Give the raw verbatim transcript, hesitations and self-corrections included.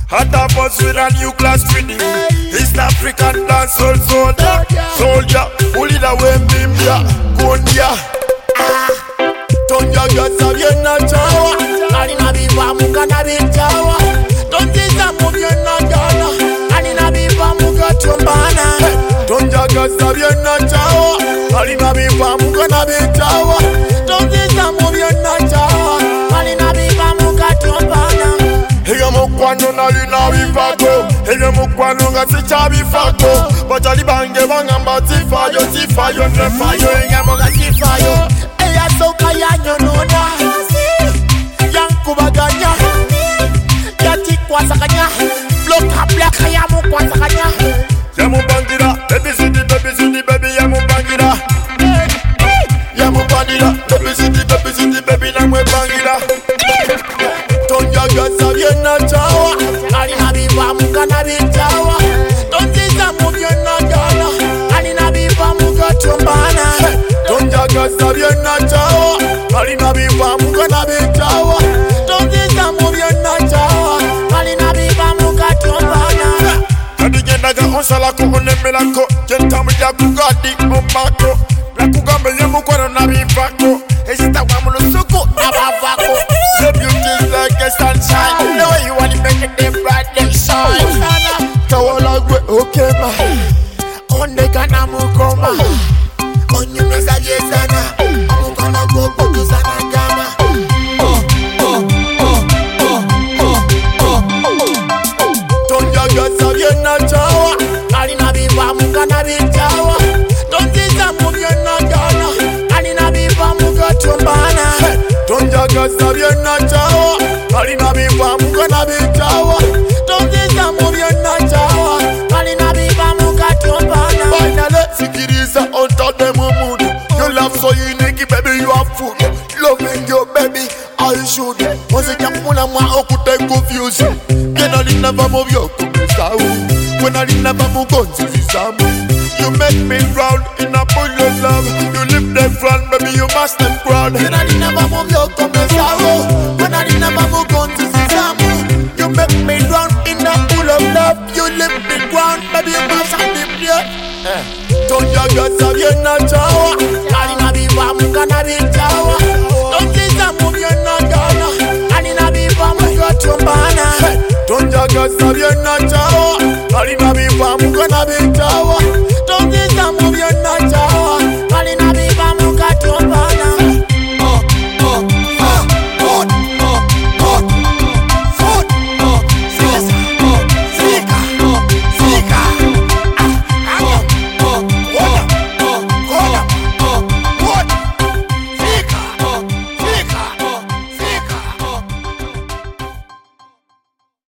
Hot up us with a new class three D. East African dancehall soldier. Soldier, bully the way Bimbia, Kondia. Tonja gasa viena chawa. Alina biva muka na bichawa. Tonja muviena jana. Alina biva muka chumbana. Tonja gasa viena chawa. Alina biva muka na bichawa. Tonja muviena chawa. Alina biva muka chumbana. Hiyo mukwano na lina bivako. Hiyo mukwano nga sicha bifako. Bachali bange bangamba tifayo tifayo nefayo. Hiyo muka tifayo. Eya soka ya nyonona. Yang kubaganya. Yati kwa sakanya. Floka black ya mukwa sakanya. Ya mubangira. Baby city baby city baby ya mubangira. Ya mubangira. Baby city baby city baby na mubangira. Tonja gasa viena chawa. Alina biva muka na bichawa. Tonja muviena jana. Alina biva muka chumbana. Tonja gasa viena chawa. Alina biva muka na bichawa. Tonja muviena chawa. Alina biva muka chumbana. Kadi genda ga onsala ko onemela ko. Genta mu ya kugadi ombako. La kugambe ye mukwano na bivako. Ezita wa mu lusuku na bavako. Your beauty is like a sunshine. The way you want to make it them bright, them shine. Tawala gwe okay ma. Onde kana mukoma. Onyu mesaje sana. Mukona go go sana kama. Oh oh oh oh oh oh. Tonja gasa viena chawa. Alina biva mukana bichawa. Tonja muviena jana. Alina biva muka chumbana. Tonja gasa viena chawa. Alina biva muka na bichawa. Tonja muviena chawa. Alina biva muka chumbana. Finally, sikiriza onto them mood. Your love so unique, baby, you are full. Loving your baby, I should. Once you muna mwa okute confuse. When I never move your kumisawu. When I never move on to zisamu. You make me proud in a full of love. You live them front, baby, you must them proud. When I never move your kumisawu. When I never move on to zisamu. You make me drown in a full of love. You live me ground, baby, you must have them proud. Tonja gasa viena chawa. Alina biva muka na bichawa. Tonja muviena jana. Alina biva muka chumbana. Tonja gasa viena chawa. Alina biva muka na bichawa.